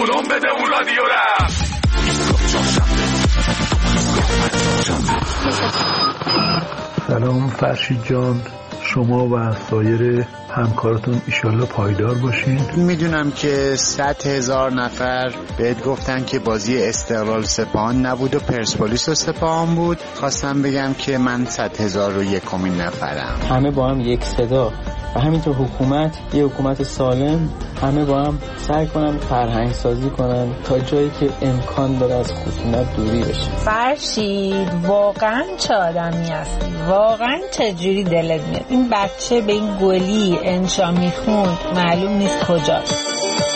اونم بده اون رادیو را. سلام فرشید جان، شما و سایر همکارتون ایشالله پایدار باشین. میدونم که 100,000 نفر بهت گفتن که بازی استقلال سپاهان نبود و پرسپولیس و سپاهان بود. خواستم بگم که من 100,001 نفرم. همه با هم یک صدا و همینطور حکومت، یه حکومت سالم، همه با هم سعی کنن فرهنگ سازی کنن تا جایی که امکان داره از خشونت دوری بشه. فرشید واقعا چه آدمی هستی، واقعا چجوری دلت میاد این بچه به این گلی انشا میخوند معلوم نیست کجاست.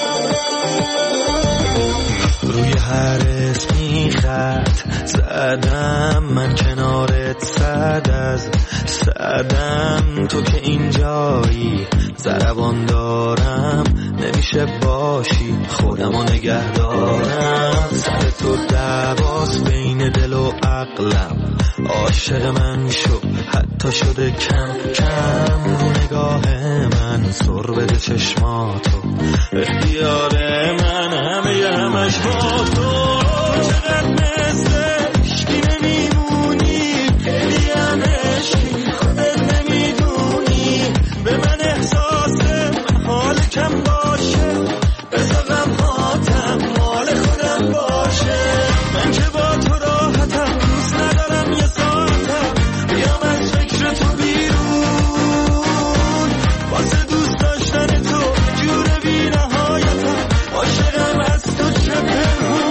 روی هر اسمی خط زدم من کنارت صد از صدم، تو که اینجایی ضربان دارم نمیشه باشی خودمو نگه دارم. سر تو دعواست بین دل و عقلم، عاشق من شو حتی شده کم کم. رو نگاه من سر بده چشماتو، اختیار من همش با تو. چقدر مثل عشقی نمیمونی، خیلی هم عشقی خودت نمیدونی. به من احساس حال کم باشه، بذار غمهاتم مال خودم باشه. من که با تو راحتم، دوست ندارم یه ساعتم بیام از فکر تو بیرون. واسه دوست داشتن تو جور بی نهایتم، عاشقم از تو چه پنهون.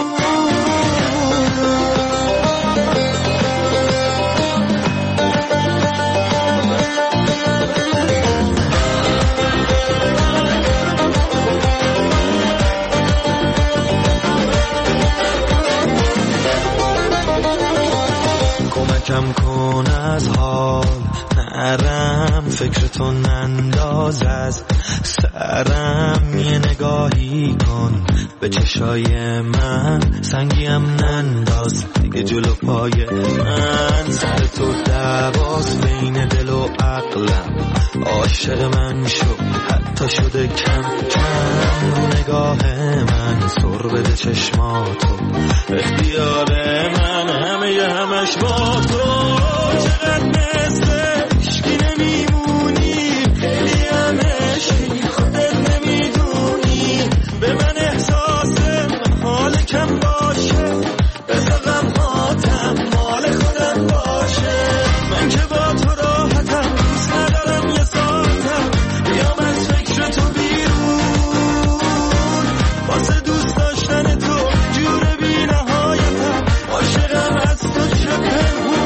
کم کن از حال نرم، فکرتو ننداز از سرم. یه نگاهی کن به چشای من، سنگیم ننداز دیگه جلو پای من. سر تو دعواست بین دل و عقلم، عاشق من شو حتی شده کم کم. رو نگاه من سر بده چشماتو، اختیار من همش با تو. چقدر مثل عشقی نمیمونی، خیلی هم عشقی خودت نمیدونی. به من احساس حال کم باشه، بذار غمهاتم مال خودم باشه. من که با تو راحتم، دوست ندارم یه ساعتم بیام از فکر تو بیرون. واسه دوست داشتن تو جور بی نهایتم، عاشقم از تو چه پنهون.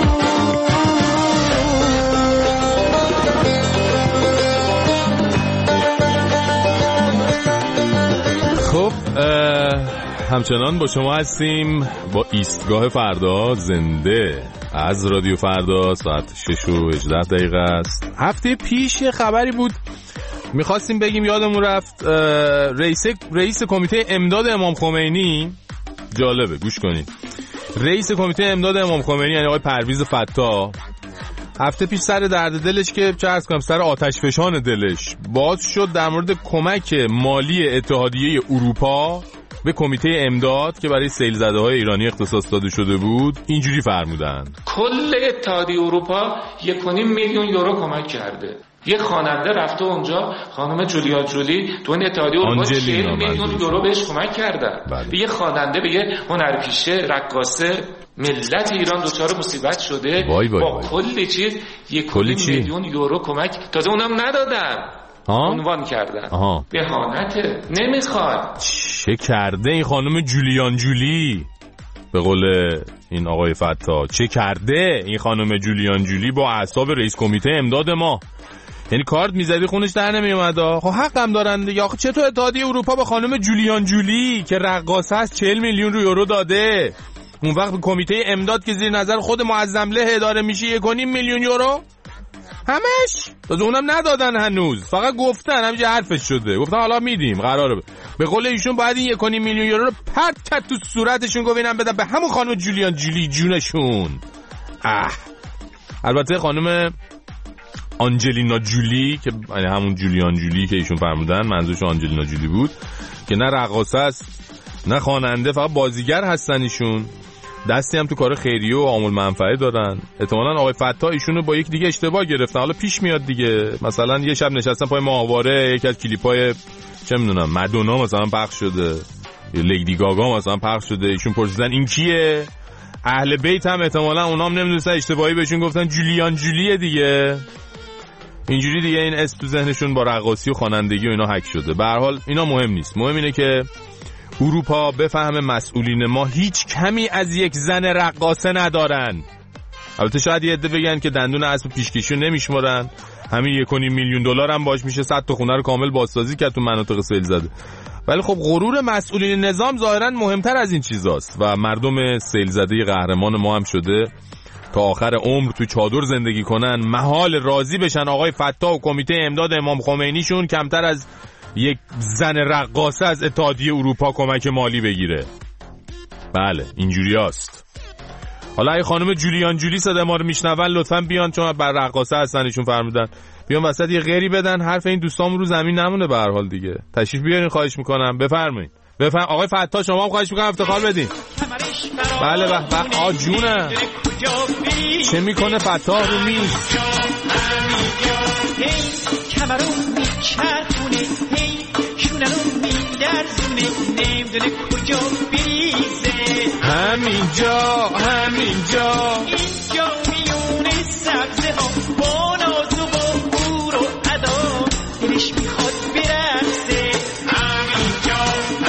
خب همچنان با شما هستیم با ایستگاه فردا زنده از رادیو فردا. ساعت 6:18 است. هفته پیش یه خبری بود میخواستیم بگیم، یادمون رفت. رئیس کمیته امداد امام خمینی، جالبه گوش کنید، رئیس کمیته امداد امام خمینی یعنی آقای پرویز فتاح، هفته پیش سر درد دلش که چه عرض کنم سر آتش فشان دلش باز شد در مورد کمک مالی اتحادیه اروپا به کمیته امداد که برای سیل زده های ایرانی اختصاص داده شده بود. اینجوری فرمودن کل اتحادیه اروپا 1.5 میلیون یورو کمک کرده. یه خواننده رفته اونجا، خانم جولیا جولی، تو این اتحادیه اروپا 40 میلیون یورو بهش کمک کردن. به یه خواننده، به یه هنرپیشه، رقاصه، ملت ایران دچار مصیبت شده. با کلی چیز 1 میلیون یورو کمک، تازه اونم ندادن، عنوان کردن. بهانته، نمیخواد. چه کرده این خانم جولیان جولی؟ به قول این آقای فتاح چه کرده این خانم جولیان جولی با اعصاب رئیس کمیته امداد ما؟ یعنی کارت میزدی خونش در نمیومد. خب حق هم دارن دیگه. آخه چطور اتحادیه اروپا به خانم جولیان جولی که رقاصه است 40 میلیون یورو داده، اون وقت کمیته امداد که زیر نظر خود معظم له اداره میشه 1.5 میلیون یورو همش؟ تازه اونم ندادن هنوز، فقط گفتن، همینجا حرفش شده، گفتن حالا میدیم، قراره. به قول ایشون باید این 1.5 میلیون یورو رو پرت کرد تو صورتشون، گفت اینم بدن به همون خانم جولیان جولی جونشون. البته خانم آنجلینا جولی که یعنی همون جولیان جولی که ایشون فرمودن منظورش آنجلینا جولی بود که نه رقاصه است نه خواننده، فقط بازیگر هستن. ایشون دستی هم تو کار خیریه و عامل منفعه دارن. احتمالاً آقای فتاح ایشونو با یک دیگه اشتباه گرفتن. حالا پیش میاد دیگه، مثلا یه شب نشستن پای ماهواره یکی از کلیپای چه میدونم مادونا مثلا پخش شده یا لیدی گاگا مثلا پخش شده، ایشون پرسیدن این کیه؟ اهل بیت هم احتمالاً اونام نمیدونستن، اشتباهی بهشون گفتن جولیان جولیه دیگه. اینجوری دیگه این اسم تو ذهنشون با رقاصی و خوانندگی و اینا حک شده. به هر حال اینا مهم نیست، مهم اینه که اروپا بفهمه مسئولین ما هیچ کمی از یک زن رقاصه ندارن. البته شاید یه عده بگن که دندون اسب پیشکشی نمیشمارن، همین 1.5 میلیون دلار هم باش میشه 100 تا خونه رو کامل بازسازی کرد تو مناطق سیل زده. ولی خب غرور مسئولین نظام ظاهرا مهمتر از این چیزاست و مردم سیل زده قهرمان ما هم شده تا آخر عمر تو چادر زندگی کنن، محال راضی بشن آقای فتاح و کمیته امداد امام خمینیشون کمتر از یک زن رقاصه از اتحادیه اروپا کمک مالی بگیره. بله اینجوری هست. حالا ای خانم جولیان جولی صدا ما رو میشنون لطفاً بیان، چون بر رقاصه هستن ایشون فرمودن، بیان وسط یه غیری بدن، حرف این دوستامون رو زمین نمونه. به هر حال دیگه تشریف بیارین خواهش میکنم. بفرمایید. آقای فتاح شما هم خواهش میکنم افتخار بدین. بله به آ جونه چه میکنه فتاح رو میز کمرون میچرخونه هی شونرون میلرزونه نمیدونه کجا بریزه. همینجا اینجا میونه سبزه ها با ناز و با گور و ادا دلش میخواد برقصه. همینجا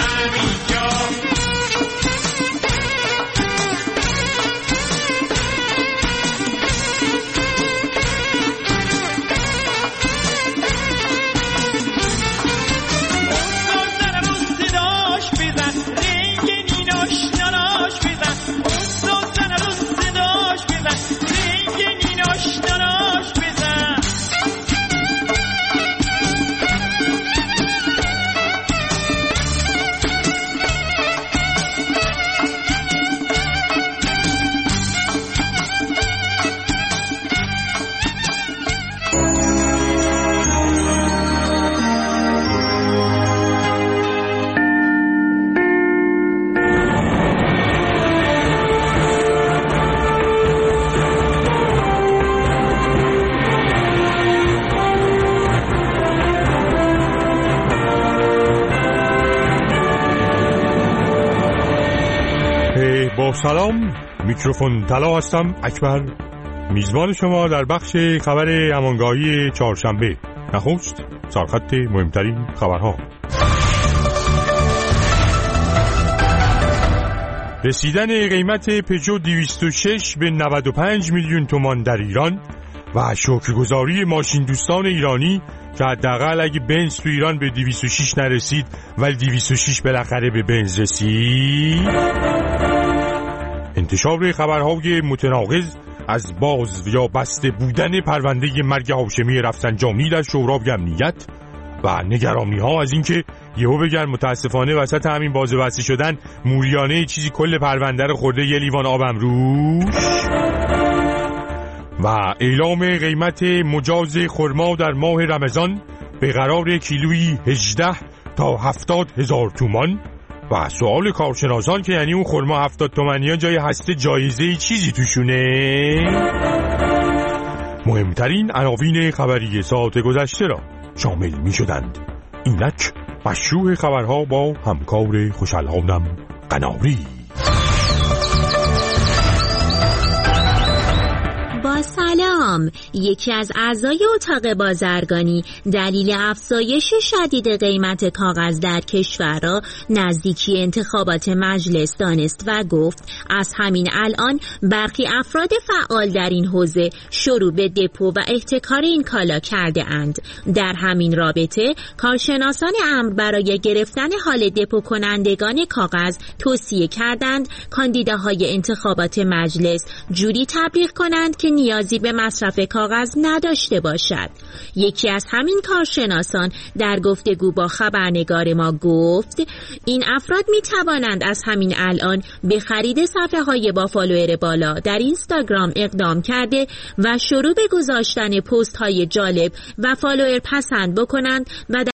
سلام، میکروفون طلا هستم، اکبر، میزبان شما در بخش خبر امانگاهی چهارشنبه. نخست سرخط مهمترین خبرها. رسیدن قیمت پژو 206 به 95 میلیون تومان در ایران و شکرگزاری ماشین دوستان ایرانی که حداقل اگه بنز تو ایران به 206 نرسید ولی 206 بالاخره به بنز رسید. انتشار خبرهای متناقض از باز یا بسته بودن پرونده مرگ هاشمی رفسنجانی در شورای امنیت و نگرانی ها از اینکه یهو بگن متاسفانه وسط همین باز و بسته شدن موریانه چیزی کل پرونده رو خورده یه لیوان آبم روش. و اعلام قیمت مجاز خرما در ماه رمضان به قرار کیلویی 18 تا 70,000 تومان و سوال کارشناسان که یعنی اون خرما 70 تومانی ها جای هسته جایزه چیزی توشونه. مهمترین عناوین خبری ساعت گذشته را شامل می شدند. اینک مشروع خبرها با همکار خوشالهانم قناری. با سلام. یکی از اعضای اتاق بازرگانی دلیل افزایش شدید قیمت کاغذ در کشور را نزدیکی انتخابات مجلس دانست و گفت از همین الان برخی افراد فعال در این حوزه شروع به دپو و احتکار این کالا کرده اند. در همین رابطه کارشناسان امر برای گرفتن حال دپو کنندگان کاغذ توصیه کردند کاندیداهای انتخابات مجلس جوری تبلیغ کنند که نیازی به مصرف مصرف کاغذ نداشته باشد. یکی از همین کارشناسان در گفتگو با خبرنگار ما گفت این افراد می توانند از همین الان به خرید صفحه‌های با فالوور بالا در اینستاگرام اقدام کرده و شروع به گذاشتن پست‌های جالب و فالوور پسند بکنند و